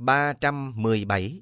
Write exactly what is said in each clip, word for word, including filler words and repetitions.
ba trăm mười bảy.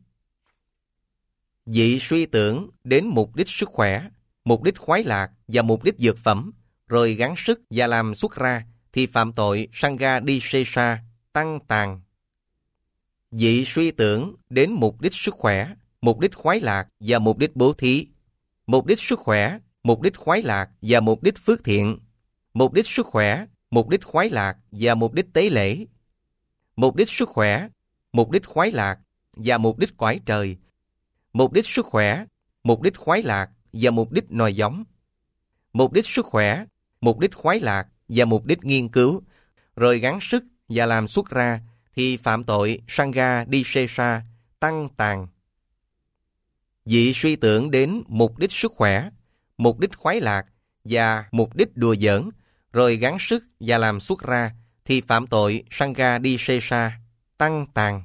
Dị suy tưởng đến mục đích sức khỏe, mục đích khoái lạc và mục đích dược phẩm, rồi gắng sức và làm xuất ra, thì phạm tội Sangha Disesa, tăng tàn. Dị suy tưởng đến mục đích sức khỏe, mục đích khoái lạc và mục đích bố thí, mục đích sức khỏe, mục đích khoái lạc và mục đích phước thiện, mục đích sức khỏe, mục đích khoái lạc và mục đích tế lễ, mục đích sức khỏe, mục đích khoái lạc và mục đích cõi trời, mục đích sức khỏe, mục đích khoái lạc và mục đích nòi giống, mục đích sức khỏe, mục đích khoái lạc và mục đích nghiên cứu, rồi gắng sức và làm xuất ra, thì phạm tội Sangha Disesa, tăng tàn. Dị suy tưởng đến mục đích sức khỏe, mục đích khoái lạc và mục đích đùa giỡn, rồi gắng sức và làm xuất ra, thì phạm tội Sangha Disesa, tăng tàn.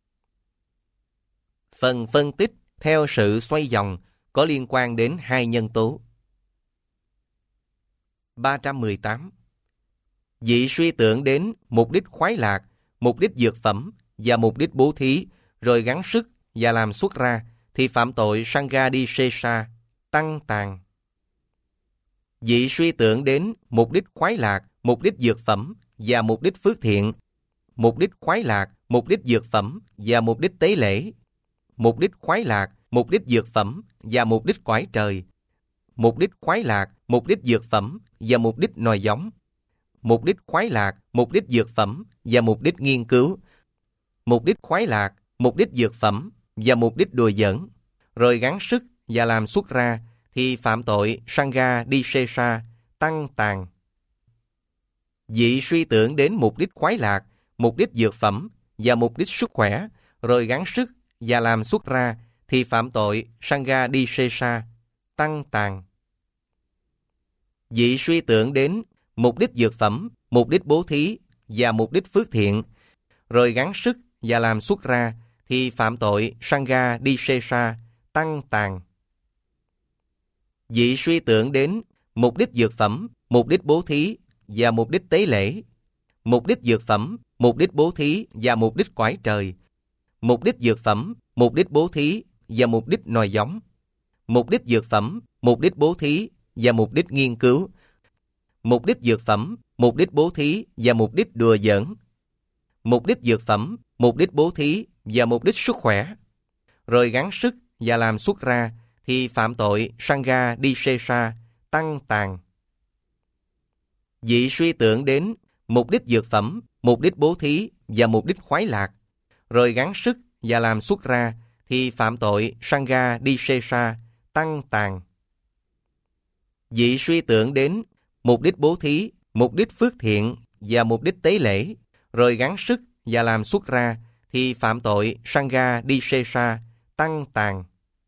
Phần phân tích theo sự xoay vòng có liên quan đến hai nhân tố. ba trăm mười tám. Dị suy tưởng đến mục đích khoái lạc, mục đích dược phẩm và mục đích bố thí, rồi gắng sức và làm xuất ra, thì phạm tội Sangha Disesa, tăng tàn. Dị suy tưởng đến mục đích khoái lạc, mục đích dược phẩm và mục đích phước thiện, mục đích khoái lạc, mục đích dược phẩm và mục đích tế lễ, mục đích khoái lạc, mục đích dược phẩm và mục đích cõi trời, mục đích khoái lạc, mục đích dược phẩm và mục đích nòi giống, mục đích khoái lạc, mục đích dược phẩm và mục đích nghiên cứu, mục đích khoái lạc, mục đích dược phẩm và mục đích đùa giỡn, rồi gắng sức và làm xuất ra, thì phạm tội Sangha Disesa, tăng tàn. Dị suy tưởng đến mục đích khoái lạc, mục đích dược phẩm và mục đích sức khỏe, rồi gắng sức và làm xuất ra, thì phạm tội Sangha Disesa, tăng tàn. Dị suy tưởng đến mục đích dược phẩm, mục đích bố thí và mục đích phước thiện, rồi gắng sức và làm xuất ra, thì phạm tội Sangha Disesa, tăng tàn. Dị suy tưởng đến mục đích dược phẩm, mục đích bố thí và mục đích tế lễ, mục đích dược phẩm, mục đích bố thí và mục đích cõi trời, mục đích dược phẩm, mục đích bố thí và mục đích nòi giống, mục đích dược phẩm, mục đích bố thí và mục đích nghiên cứu, mục đích dược phẩm, mục đích bố thí và mục đích đùa giỡn, mục đích dược phẩm, mục đích bố thí và mục đích sức khỏe, rồi gắng sức và làm xuất ra, thì phạm tội Sangha Disesa, tăng tàn. Dị suy tưởng đến mục đích dược phẩm, mục đích bố thí và mục đích khoái lạc, rồi gắng sức và làm xuất ra, thì phạm tội Sangha Disesa, tăng tàn. Dị suy tưởng đến mục đích bố thí, mục đích phước thiện và mục đích tế lễ, rồi gắng sức và làm xuất ra, thì phạm tội Sangha Disesa, tăng tàn.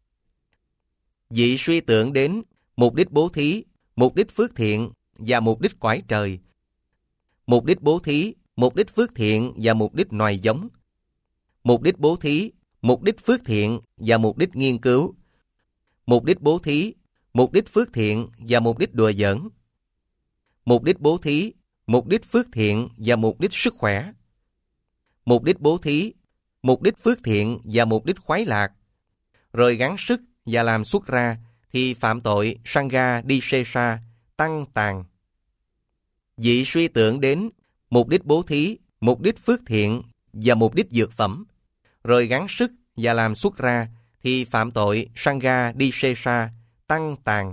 Dị suy tưởng đến mục đích bố thí, mục đích phước thiện và mục đích cõi trời, mục đích bố thí, mục đích phước thiện và mục đích nòi giống, mục đích bố thí, mục đích phước thiện và mục đích nghiên cứu, mục đích bố thí, mục đích phước thiện và mục đích đùa giỡn, mục đích bố thí, mục đích phước thiện và mục đích sức khỏe, mục đích bố thí, mục đích phước thiện và mục đích khoái lạc, rồi gắng sức và làm xuất ra, thì phạm tội Sangha Disesa, tăng tàn. Dị suy tưởng đến mục đích bố thí, mục đích phước thiện và mục đích dược phẩm, rồi gắng sức và làm xuất ra, thì phạm tội Sangha Disesa, tăng tàn.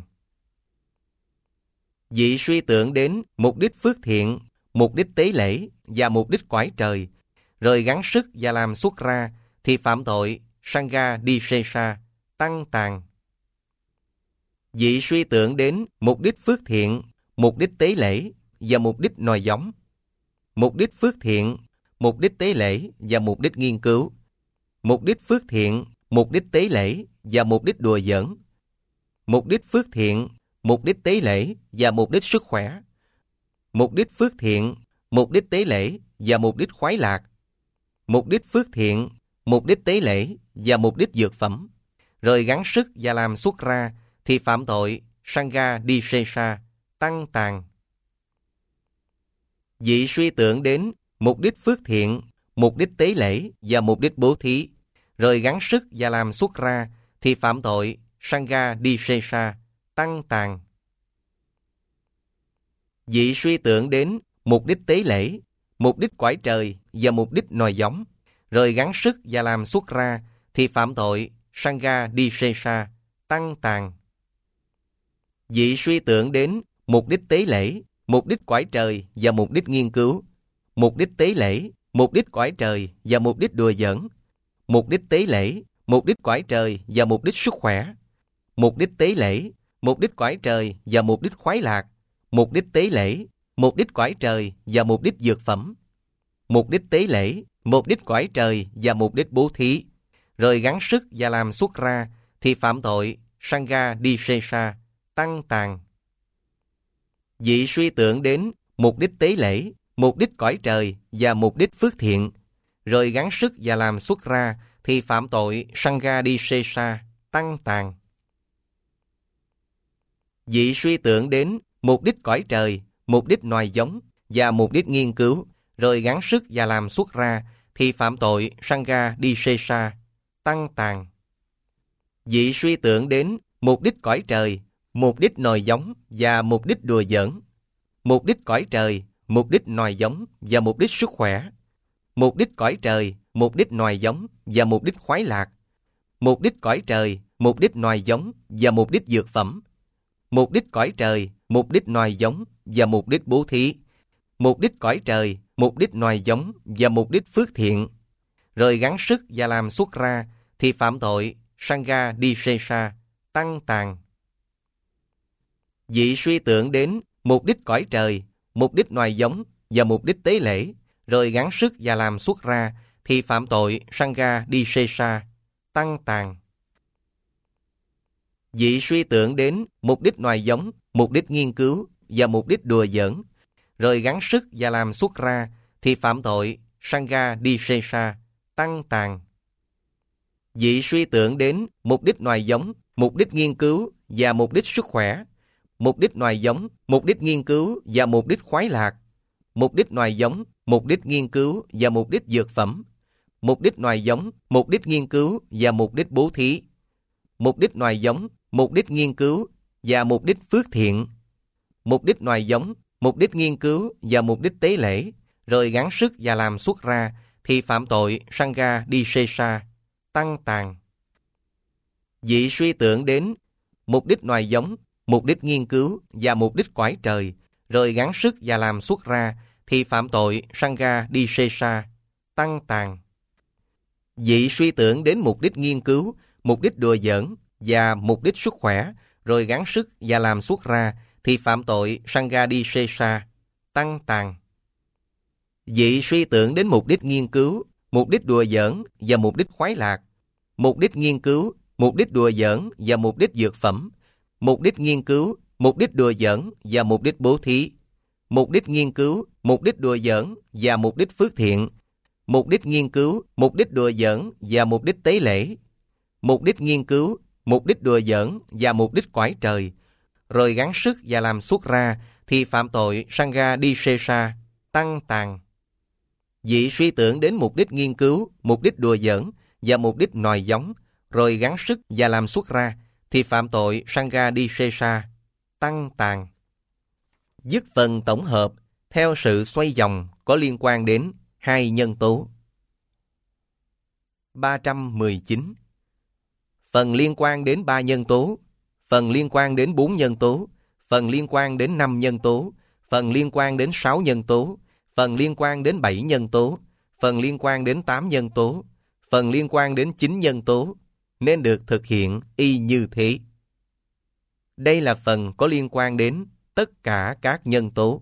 Dị suy tưởng đến mục đích phước thiện, mục đích tế lễ và mục đích cõi trời, rồi gắng sức và làm xuất ra, thì phạm tội Sangha Disesa, tăng tàn. Dị suy tưởng đến mục đích phước thiện, mục đích tế lễ và mục đích nòi giống, mục đích phước thiện, mục đích tế lễ và mục đích nghiên cứu, mục đích phước thiện, mục đích tế lễ và mục đích đùa giỡn, mục đích phước thiện, mục đích tế lễ và mục đích sức khỏe, mục đích phước thiện, mục đích tế lễ và mục đích khoái lạc, mục đích phước thiện, mục đích tế lễ và mục đích dược phẩm, rồi gắng sức và làm xuất ra, thì phạm tội Sangha Disesa, tăng tàn. Dị suy tưởng đến mục đích phước thiện, mục đích tế lễ và mục đích bố thí, rồi gắng sức và làm xuất ra, thì phạm tội Sangha Disesa, tăng tàn. Vị suy tưởng đến mục đích tế lễ, mục đích cõi trời và mục đích nòi giống, rồi gắng sức và làm xuất ra, thì phạm tội Sangha Disesa, tăng tàn. Vị suy tưởng đến mục đích tế lễ, mục đích cõi trời và mục đích nghiên cứu, mục đích tế lễ, mục đích cõi trời và mục đích đùa giỡn, mục đích tế lễ, mục đích cõi trời và mục đích sức khỏe, mục đích tế lễ, mục đích cõi trời và mục đích khoái lạc, mục đích tế lễ, mục đích cõi trời và mục đích dược phẩm, mục đích tế lễ, mục đích cõi trời và mục đích bố thí, rồi gắng sức và làm xuất ra, thì phạm tội Sangha Disesa, tăng tàn. Vị suy tưởng đến mục đích tế lễ, mục đích cõi trời và mục đích phước thiện, rồi gắng sức và làm xuất ra, thì phạm tội Sangha Disesa, tăng tàn. Vị suy tưởng đến mục đích cõi trời, mục đích nòi giống và mục đích nghiên cứu, rồi gắng sức và làm xuất ra, thì phạm tội Sangha Disesa, tăng tàn. Vị suy tưởng đến mục đích cõi trời, mục đích nòi giống và mục đích đùa giỡn, mục đích cõi trời, mục đích nòi giống và mục đích sức khỏe, mục đích cõi trời, mục đích nòi giống và mục đích khoái lạc, mục đích cõi trời, mục đích nòi giống và mục đích dược phẩm, mục đích cõi trời, mục đích nòi giống và mục đích bố thí, mục đích cõi trời, mục đích nòi giống và mục đích phước thiện, rồi gắng sức và làm xuất ra, thì phạm tội Sangha Disesa, tăng tàn. Vị suy tưởng đến mục đích cõi trời, mục đích nòi giống và mục đích tế lễ, rồi gắng sức và làm xuất ra, thì phạm tội Sangha Disesa, tăng tàn. Vị suy tưởng đến mục đích nòi giống, mục đích nghiên cứu và mục đích đùa giỡn, rồi gắng sức và làm xuất ra, thì phạm tội Sangha Disesa, tăng tàn. Vị suy tưởng đến mục đích nòi giống, mục đích nghiên cứu và mục đích sức khỏe, mục đích nòi giống, mục đích nghiên cứu và mục đích khoái lạc, mục đích nòi giống, mục đích nghiên cứu và mục đích dược phẩm, mục đích nòi giống, mục đích nghiên cứu và mục đích bố thí, mục đích nòi giống, mục đích nghiên cứu và mục đích phước thiện, mục đích nòi giống, mục đích nghiên cứu và mục đích tế lễ, rồi gắng sức và làm xuất ra, thì phạm tội Sangha Disesa, tăng tàn. Vị suy tưởng đến mục đích nòi giống, mục đích nghiên cứu và mục đích cõi trời, rồi gắng sức và làm xuất ra, thì phạm tội Sangha Disesa, tăng tàn. Vị suy tưởng đến mục đích nghiên cứu, mục đích đùa giỡn và mục đích sức khỏe, rồi gắng sức và làm xuất ra, thì phạm tội Sangha Disesa, tăng tàn. Vị suy tưởng đến mục đích nghiên cứu, mục đích đùa giỡn và mục đích khoái lạc, mục đích nghiên cứu, mục đích đùa giỡn và mục đích dược phẩm, mục đích nghiên cứu, mục đích đùa giỡn và mục đích bố thí, mục đích nghiên cứu, mục đích đùa giỡn và mục đích phước thiện, mục đích nghiên cứu, mục đích đùa giỡn và mục đích tế lễ, mục đích nghiên cứu, mục đích đùa giỡn và mục đích cõi trời, rồi gắng sức và làm xuất ra, thì phạm tội Sangha Disesa, tăng tàn. Vị suy tưởng đến mục đích nghiên cứu, mục đích đùa giỡn và mục đích nòi giống, rồi gắng sức và làm xuất ra, thì phạm tội Sangha Disesa, tăng tàn. Dứt phần tổng hợp theo sự xoay vòng có liên quan đến hai nhân tố. ba trăm mười chín. Phần liên quan đến ba nhân tố, phần liên quan đến bốn nhân tố, phần liên quan đến năm nhân tố, phần liên quan đến sáu nhân tố, phần liên quan đến bảy nhân tố, phần liên quan đến tám nhân tố, phần liên quan đến chín nhân tố, nên được thực hiện y như thế. Đây là phần có liên quan đến tất cả các nhân tố.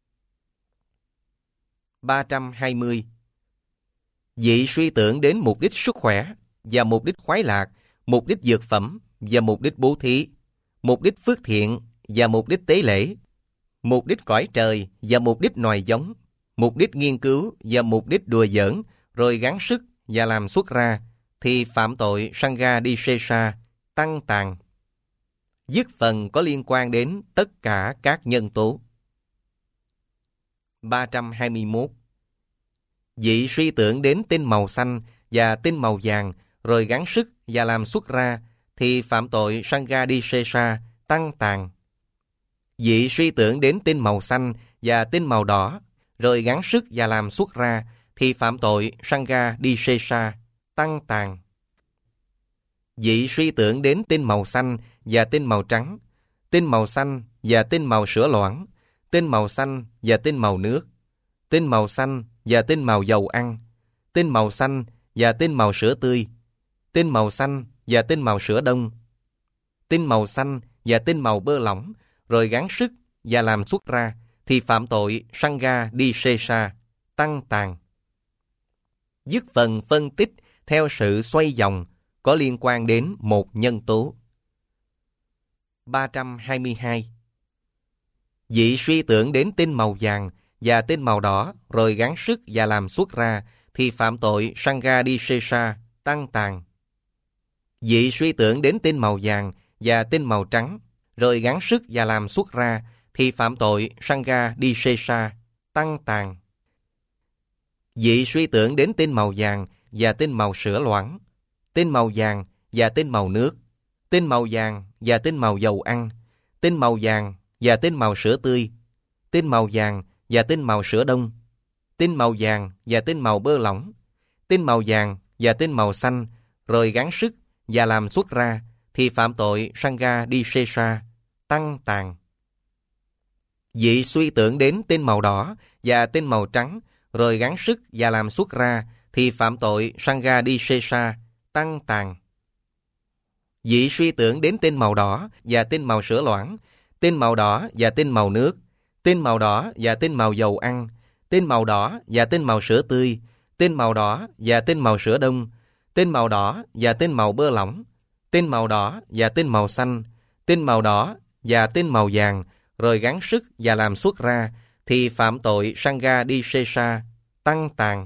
ba trăm hai mươi. Vị suy tưởng đến mục đích sức khỏe và mục đích khoái lạc, mục đích dược phẩm và mục đích bố thí, mục đích phước thiện và mục đích tế lễ, mục đích cõi trời và mục đích nòi giống, mục đích nghiên cứu và mục đích đùa giỡn, rồi gắng sức và làm xuất ra, thì phạm tội Sangha Disesa, tăng tàn. Dứt phần có liên quan đến tất cả các nhân tố. ba trăm hai mươi mốt. Dị suy tưởng đến tinh màu xanh và tinh màu vàng rồi gắng sức và làm xuất ra thì phạm tội Sanghadisesa tăng tàn. Dị suy tưởng đến tinh màu xanh và tinh màu đỏ rồi gắng sức và làm xuất ra thì phạm tội Sanghadisesa tăng tàn. Dị suy tưởng đến tinh màu xanh và tinh màu trắng, tinh màu xanh và tinh màu sữa loãng, tinh màu xanh và tinh màu nước, tinh màu xanh và tinh màu dầu ăn, tinh màu xanh và tinh màu sữa tươi, tinh màu xanh và tinh màu sữa đông, tinh màu xanh và tinh màu bơ lỏng, rồi gắng sức và làm xuất ra, thì phạm tội Sanghadisesa tăng tàn. Dứt phần phân tích theo sự xoay vòng có liên quan đến một nhân tố. ba trăm hai mươi hai. Dị suy tưởng đến tinh màu vàng và tinh màu đỏ rồi gắng sức và làm xuất ra thì phạm tội Sanghadisesa tăng tàn. Dị suy tưởng đến tinh màu vàng và tinh màu trắng rồi gắng sức và làm xuất ra thì phạm tội Sanghadisesa tăng tàn. Dị suy tưởng đến tinh màu vàng và tinh màu sữa loãng, tinh màu vàng và tinh màu nước, tinh màu vàng và tinh màu dầu ăn, tinh màu vàng và tinh màu sữa tươi, tinh màu vàng và tinh màu sữa đông, tinh màu vàng và tinh màu bơ lỏng, tinh màu vàng và tinh màu xanh, rồi gắng sức và làm xuất ra, thì phạm tội Sanghadisesa tăng tàn. Dị suy tưởng đến tinh màu đỏ và tinh màu trắng, rồi gắng sức và làm xuất ra, thì phạm tội Sanghadisesa tăng tàn. Dị suy tưởng đến tinh màu đỏ và tinh màu sữa loãng, tinh màu đỏ và tinh màu nước, tinh màu đỏ và tinh màu dầu ăn, tinh màu đỏ và tinh màu sữa tươi, tinh màu đỏ và tinh màu sữa đông, tinh màu đỏ và tinh màu bơ lỏng, tinh màu đỏ và tinh màu xanh, tinh màu đỏ và tinh màu vàng, rồi gắng sức và làm xuất ra, thì phạm tội Sanghadisesa tăng tàn.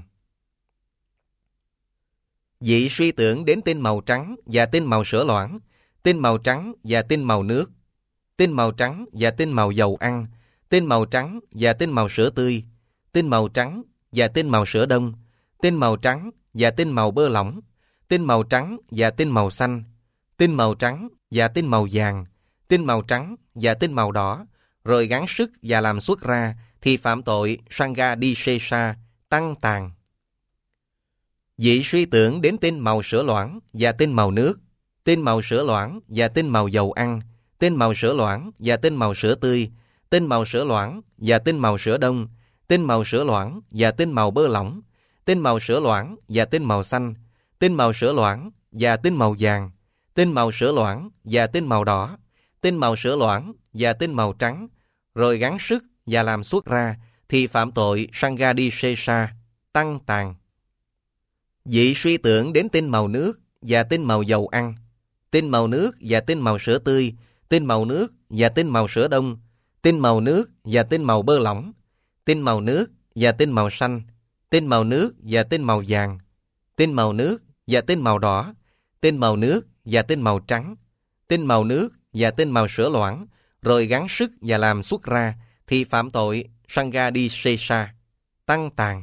Dị suy tưởng đến tinh màu trắng và tinh màu sữa loãng, tinh màu trắng và tinh màu nước, tinh màu trắng và tinh màu dầu ăn, tinh màu trắng và tinh màu sữa tươi, tinh màu trắng và tinh màu sữa đông, tinh màu trắng và tinh màu bơ lỏng, tinh màu trắng và tinh màu xanh, tinh màu trắng và tinh màu vàng, tinh màu trắng và tinh màu đỏ, rồi gắng sức và làm xuất ra, thì phạm tội Sanghadisesa tăng tàn. Dị suy tưởng đến tinh màu sữa loãng và tinh màu nước, tinh màu sữa loãng và tinh màu dầu ăn, tinh màu sữa loãng và tinh màu sữa tươi, tinh màu sữa loãng và tinh màu sữa đông, tinh màu sữa loãng và tinh màu bơ lỏng, tinh màu sữa loãng và tinh màu xanh, tinh màu sữa loãng và tinh màu vàng, tinh màu sữa loãng và tinh màu đỏ, tinh màu sữa loãng và tinh màu trắng, rồi gắng sức và làm xuất ra, thì phạm tội Sanghadisesa tăng tàn. Dị suy tưởng đến tinh màu nước và tinh màu dầu ăn, tinh màu nước và tinh màu sữa tươi, tinh màu nước và tinh màu sữa đông, tinh màu nước và tinh màu bơ lỏng, tinh màu nước và tinh màu xanh, tinh màu nước và tinh màu vàng, tinh màu nước và tinh màu đỏ, tinh màu nước và tinh màu trắng, tinh màu nước và tinh màu sữa loãng, rồi gắng sức và làm xuất ra, thì phạm tội Sanghadisesa tăng tàn.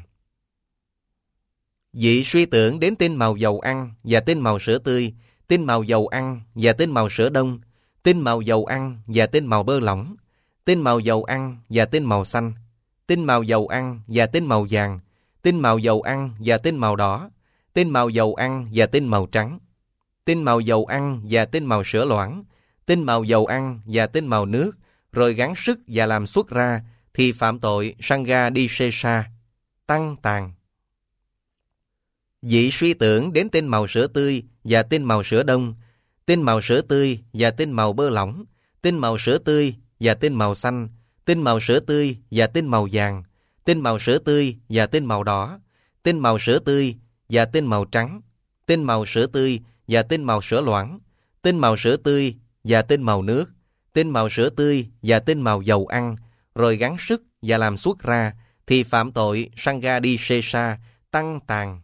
Dị suy tưởng đến tinh màu dầu ăn và tinh màu sữa tươi, tinh màu dầu ăn và tinh màu sữa đông, tinh màu dầu ăn và tinh màu bơ lỏng, tinh màu dầu ăn và tinh màu xanh, tinh màu dầu ăn và tinh màu vàng, tinh màu dầu ăn và tinh màu đỏ, tinh màu dầu ăn và tinh màu trắng, tinh màu dầu ăn và tinh màu sữa loãng, tinh màu dầu ăn và tinh màu nước, rồi gắng sức và làm xuất ra, thì phạm tội Sanghadisesa tăng tàn. Dị suy tưởng đến tinh màu sữa tươi và tinh màu sữa đông, tinh màu sữa tươi và tinh màu bơ lỏng, tinh màu sữa tươi và tinh màu xanh, tinh màu sữa tươi và tinh màu vàng, tinh màu sữa tươi và tinh màu đỏ, tinh màu sữa tươi và tinh màu trắng, tinh màu sữa tươi và tinh màu sữa loãng, tinh màu sữa tươi và tinh màu nước, tinh màu sữa tươi và tinh màu dầu ăn, rồi gắng sức và làm xuất ra, thì phạm tội Sanghadisesa tăng tàn.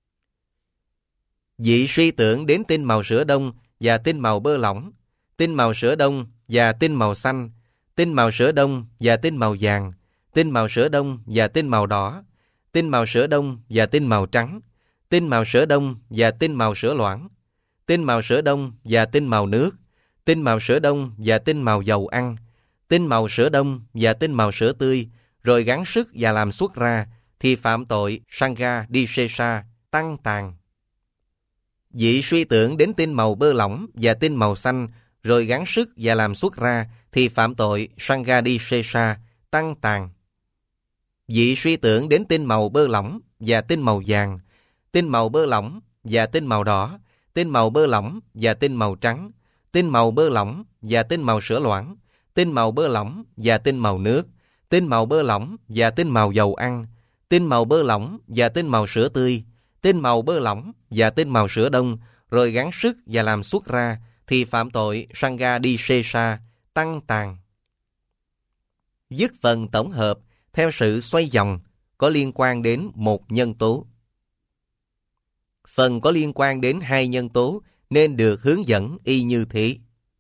Dị suy tưởng đến tinh màu sữa đông và tinh màu bơ lỏng, tinh màu sữa đông và tinh màu xanh, tinh màu sữa đông và tinh màu vàng, tinh màu sữa đông và tinh màu đỏ, tinh màu sữa đông và tinh màu trắng, tinh màu sữa đông và tinh màu sữa loãng, tinh màu sữa đông và tinh màu nước, tinh màu sữa đông và tinh màu dầu ăn, tinh màu sữa đông và tinh màu sữa tươi, rồi gắng sức và làm xuất ra, thì phạm tội Sangha Disesa, tăng tàn. Vị suy tưởng đến tinh màu bơ lỏng và tinh màu xanh, rồi gắng sức và làm xuất ra, thì phạm tội Sangha Disesa, tăng tàn. Vị suy tưởng đến tinh màu bơ lỏng và tinh màu vàng, tinh màu bơ lỏng và tinh màu đỏ, tinh màu bơ lỏng và tinh màu trắng, tinh màu bơ lỏng và tinh màu sữa loãng, tinh màu bơ lỏng và tinh màu nước, tinh màu bơ lỏng và tinh màu dầu ăn, tinh màu bơ lỏng và tinh màu sữa tươi, tinh màu bơ lỏng và tinh màu sữa đông, rồi gắng sức và làm xuất ra, thì phạm tội Sangha Disesa, tăng tàn. Dứt phần tổng hợp theo sự xoay vòng có liên quan đến một nhân tố. Phần có liên quan đến hai nhân tố nên được hướng dẫn y như thế.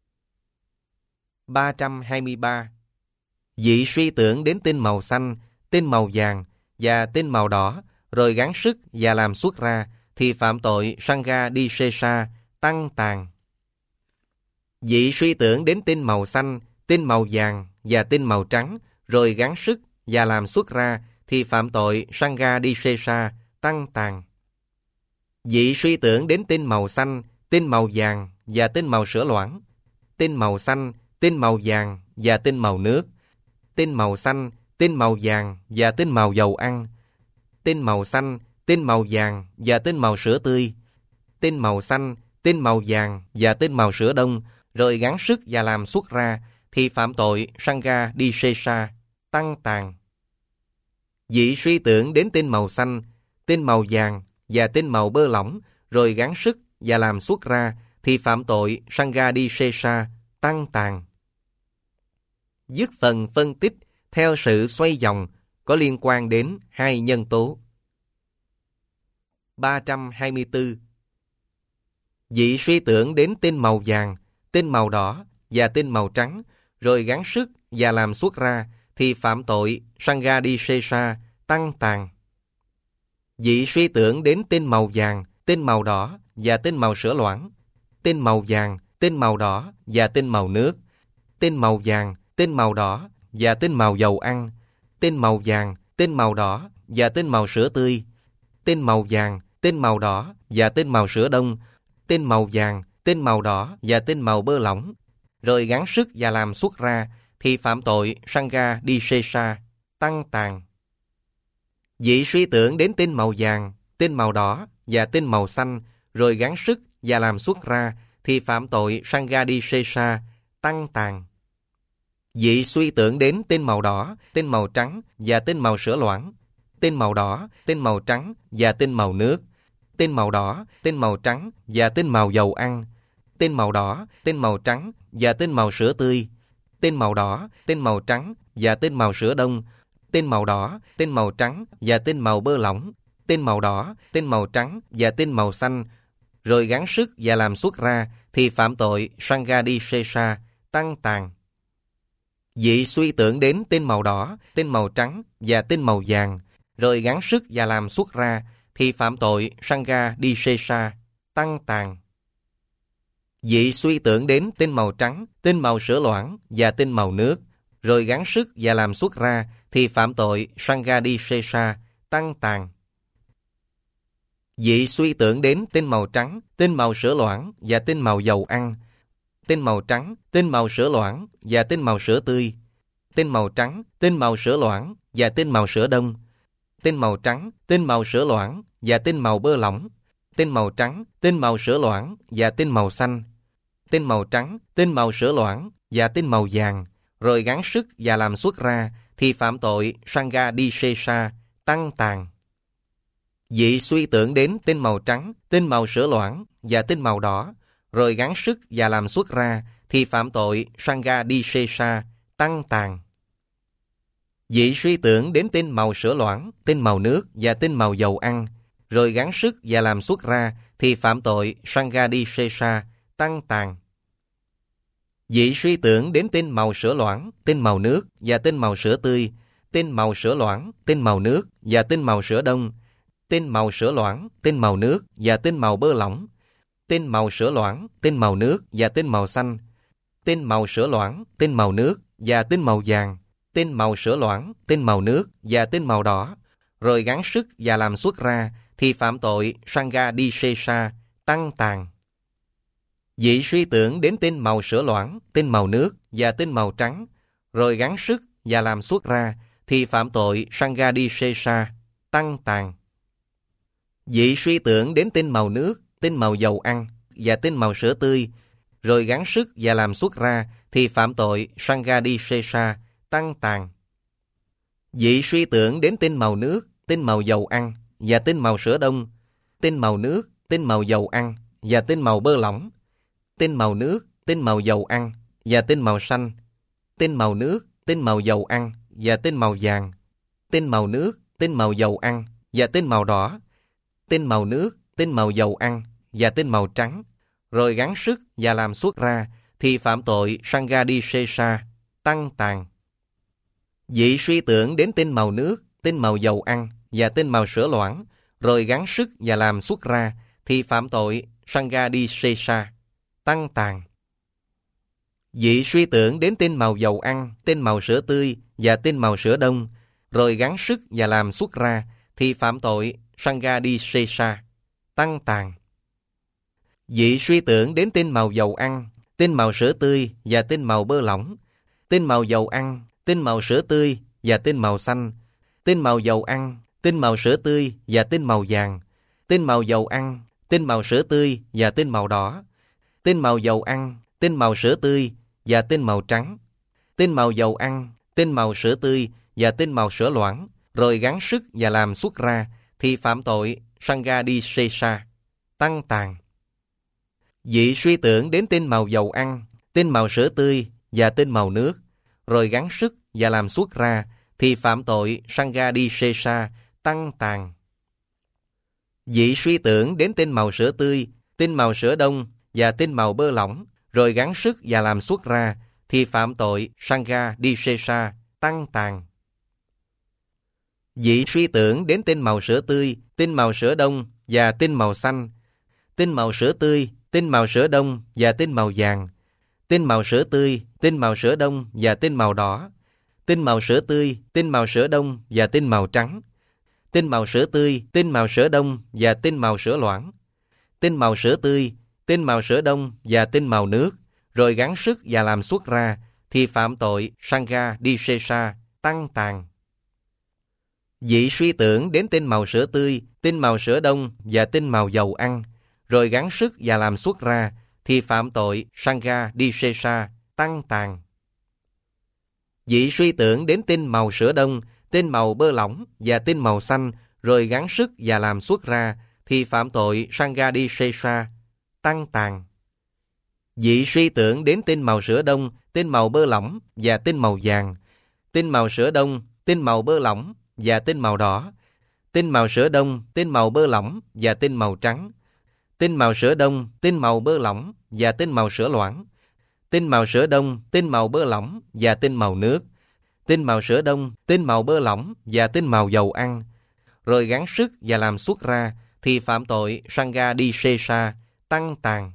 ba trăm hai mươi ba. Vị suy tưởng đến tinh màu xanh, tinh màu vàng và tinh màu đỏ, rồi gắng sức và làm xuất ra, thì phạm tội Sangha Disesa, tăng tàn. Vị suy tưởng đến tinh màu xanh, tinh màu vàng và tinh màu trắng, rồi gắng sức và làm xuất ra, thì phạm tội Sangha Disesa, tăng tàn. Vị suy tưởng đến tinh màu xanh, tinh màu vàng và tinh màu sữa loãng, tinh màu xanh, tinh màu vàng và tinh màu nước, tinh màu xanh, tinh màu vàng và tinh màu dầu ăn, tinh màu xanh, tinh màu vàng và tinh màu sữa tươi, tinh màu xanh, tinh màu vàng và tinh màu sữa đông, rồi gắng sức và làm xuất ra, thì phạm tội Sangha Disesa, tăng tàn. Vị suy tưởng đến tinh màu xanh, tinh màu vàng và tinh màu bơ lỏng, rồi gắng sức và làm xuất ra, thì phạm tội Sangha Disesa, tăng tàn. Dứt phần phân tích theo sự xoay vòng có liên quan đến hai nhân tố. ba trăm hai mươi tư. Vị suy tưởng đến tinh màu vàng, tinh màu đỏ và tinh màu trắng, rồi gắng sức và làm xuất ra, thì phạm tội Sangha Disesa, tăng tàn. Vị suy tưởng đến tinh màu vàng, tinh màu đỏ và tinh màu sữa loãng, tinh màu vàng, tinh màu đỏ và tinh màu nước, tinh màu vàng, tinh màu đỏ và tinh màu dầu ăn, tinh màu vàng, tinh màu đỏ và tinh màu sữa tươi, tinh màu vàng, tinh màu đỏ và tinh màu sữa đông, tinh màu vàng, tinh màu đỏ và tinh màu bơ lỏng, rồi gắng sức và làm xuất ra, thì phạm tội Sangha Disesa, tăng tàn. Vị suy tưởng đến tinh màu vàng, tinh màu đỏ và tinh màu xanh, rồi gắng sức và làm xuất ra, thì phạm tội Sangha Disesa, tăng tàn. Vị suy tưởng đến tinh màu đỏ, tinh màu trắng và tinh màu sữa loãng, tinh màu đỏ, tinh màu trắng và tinh màu nước, tinh màu đỏ, tinh màu trắng và tinh màu dầu ăn, tinh màu đỏ, tinh màu trắng và tinh màu sữa tươi, tinh màu đỏ, tinh màu trắng và tinh màu sữa đông, tinh màu đỏ, tinh màu trắng và tinh màu bơ lỏng, tinh màu đỏ, tinh màu trắng và tinh màu xanh, rồi gắng sức và làm xuất ra, thì phạm tội Sangha Disesa, tăng tàn. Vị suy tưởng đến tinh màu đỏ, tinh màu trắng và tinh màu vàng, rồi gắng sức và làm xuất ra, thì phạm tội Sangha Disesa, tăng tàn. Vị suy tưởng đến tinh màu trắng, tinh màu sữa loãng và tinh màu nước, rồi gắng sức và làm xuất ra, thì phạm tội Sangha Disesa, tăng tàn. Vị suy tưởng đến tinh màu trắng, tinh màu sữa loãng và tinh màu dầu ăn, tinh màu trắng, tinh màu sữa loãng và tinh màu sữa tươi, tinh màu trắng, tinh màu sữa loãng và tinh màu sữa đông, tinh màu trắng, tinh màu sữa loãng và tinh màu bơ lỏng, tinh màu trắng, tinh màu sữa loãng và tinh màu xanh, tinh màu trắng, tinh màu sữa loãng và tinh màu vàng, rồi gắng sức và làm xuất ra, thì phạm tội Sangha Disesa, tăng tàn. Vị suy tưởng đến tinh màu trắng, tinh màu sữa loãng và tinh màu đỏ, rồi gắng sức và làm xuất ra, thì phạm tội Sangha Disesa, tăng tàn. Vị suy tưởng đến tinh màu sữa loãng, tinh màu nước và tinh màu dầu ăn, rồi gắng sức và làm xuất ra, thì phạm tội Sangha Disesa, tăng tàn. Vị suy tưởng đến tinh màu sữa loãng, tinh màu nước và tinh màu sữa tươi, tinh màu sữa loãng, tinh màu nước và tinh màu sữa đông, tinh màu sữa loãng, tinh màu nước và tinh màu bơ lỏng, tinh màu sữa loãng, tinh màu nước và tinh màu xanh, tinh màu sữa loãng, tinh màu nước và tinh màu vàng, tinh màu sữa loãng, tinh màu nước và tinh màu đỏ, rồi gắng sức và làm xuất ra, thì phạm tội Sanghadisesa, tăng tàn. Vị suy tưởng đến tinh màu sữa loãng, tinh màu nước và tinh màu trắng, rồi gắng sức và làm xuất ra, thì phạm tội Sanghadisesa, tăng tàn. Vị suy tưởng đến tinh màu nước, tinh màu dầu ăn và tinh màu sữa tươi, rồi gắng sức và làm xuất ra, thì phạm tội Sanghadisesa, tăng tàn. Vị suy tưởng đến tinh màu nước, tinh màu dầu ăn và tinh màu sữa đông, tinh màu nước, tinh màu dầu ăn và tinh màu bơ lỏng, tinh màu nước, tinh màu dầu ăn và tinh màu xanh, tinh màu nước, tinh màu dầu ăn và tinh màu vàng, tinh màu nước, tinh màu dầu ăn và tinh màu đỏ, tinh màu nước, tinh màu dầu ăn và tinh màu trắng, rồi gắng sức và làm xuất ra, thì phạm tội Sanghadisesa, tăng tàn. Vị suy tưởng đến tinh màu nước, tinh màu dầu ăn và tinh màu sữa loãng, rồi gắng sức và làm xuất ra, thì phạm tội Sanghadisesa, tăng tàn. Vị suy tưởng đến tinh màu dầu ăn, tinh màu sữa tươi và tinh màu sữa đông, rồi gắng sức và làm xuất ra, thì phạm tội Sanghadisesa, tăng tàn. Vị suy tưởng đến tinh màu dầu ăn, tinh màu sữa tươi và tinh màu bơ lỏng, tinh màu dầu ăn, tinh màu sữa tươi và tinh màu xanh, tinh màu dầu ăn, tinh màu sữa tươi và tinh màu vàng, tinh màu dầu ăn, tinh màu sữa tươi và tinh màu đỏ, tinh màu dầu ăn, tinh màu sữa tươi và tinh màu trắng, tinh màu dầu ăn, tinh màu sữa tươi và tinh màu sữa loãng, rồi gắng sức và làm xuất ra, thì phạm tội Sanghadisesa, tăng tàn. Vị suy tưởng đến tinh màu dầu ăn, tinh màu sữa tươi và tinh màu nước, rồi gắng sức và làm xuất ra, thì phạm tội Sanghadisesa, tăng tàn. Vị suy tưởng đến tinh màu sữa tươi, tinh màu sữa đông và tinh màu bơ lỏng, rồi gắng sức và làm xuất ra, thì phạm tội Sanghadisesa, tăng tàn. Vị suy tưởng đến tinh màu sữa tươi, tinh màu sữa đông và tinh màu xanh, tinh màu sữa tươi, tinh màu sữa đông và tinh màu vàng, tinh màu sữa tươi, tinh màu sữa đông và tinh màu đỏ, tinh màu sữa tươi, tinh màu sữa đông và tinh màu trắng, tinh màu sữa tươi, tinh màu sữa đông và tinh màu sữa loãng, tinh màu sữa tươi, tinh màu sữa đông và tinh màu nước, rồi gắng sức và làm xuất ra, thì phạm tội Sanghadisesa, tăng tàn. Vị suy tưởng đến tinh màu sữa tươi, tinh màu sữa đông và tinh màu dầu ăn, rồi gắng sức và làm xuất ra, thì phạm tội Sanghadisesa, tăng tàn. Vị suy tưởng đến tinh màu sữa đông, tinh màu bơ lỏng và tinh màu xanh, rồi gắng sức và làm xuất ra, thì phạm tội Sanghadisesa, tăng tàn. Vị suy tưởng đến tinh màu sữa đông, tinh màu bơ lỏng và tinh màu vàng, tinh màu sữa đông, tinh màu bơ lỏng và tinh màu đỏ, tinh màu sữa đông, tinh màu bơ lỏng và tinh màu trắng, tinh màu sữa đông, tinh màu bơ lỏng và tinh màu sữa loãng, tinh màu sữa đông, tinh màu bơ lỏng và tinh màu nước, tinh màu sữa đông, tinh màu bơ lỏng và tinh màu dầu ăn, rồi gắng sức và làm xuất ra, thì phạm tội Sanghadisesa, tăng tàn.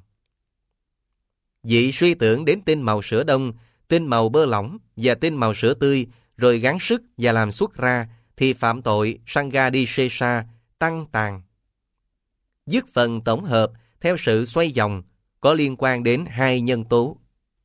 Vị suy tưởng đến tinh màu sữa đông, tinh màu bơ lỏng và tinh màu sữa tươi, rồi gắng sức và làm xuất ra, thì phạm tội Sanghadisesa, tăng tàn. Dứt phần tổng hợp theo sự xoay vòng có liên quan đến hai nhân tố.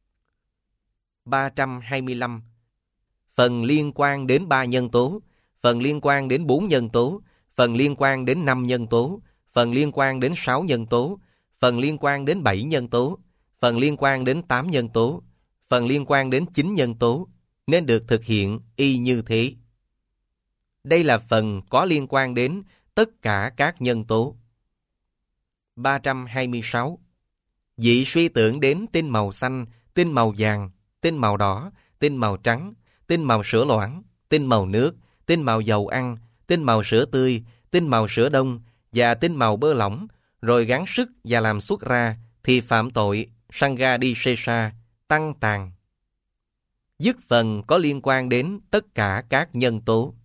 ba trăm hai mươi lăm. Phần liên quan đến ba nhân tố, phần liên quan đến bốn nhân tố, phần liên quan đến năm nhân tố, phần liên quan đến sáu nhân tố, phần liên quan đến bảy nhân tố, phần liên quan đến tám nhân tố, phần liên quan đến chín nhân tố, nên được thực hiện y như thế. Đây là phần có liên quan đến tất cả các nhân tố. ba trăm hai mươi sáu. Vị suy tưởng đến tinh màu xanh, tinh màu vàng, tinh màu đỏ, tinh màu trắng, tinh màu sữa loãng, tinh màu nước, tinh màu dầu ăn, tinh màu sữa tươi, tinh màu sữa đông và tinh màu bơ lỏng, rồi gắng sức và làm xuất ra, thì phạm tội Sanghadisesa, tăng tàn. Dứt phần có liên quan đến tất cả các nhân tố.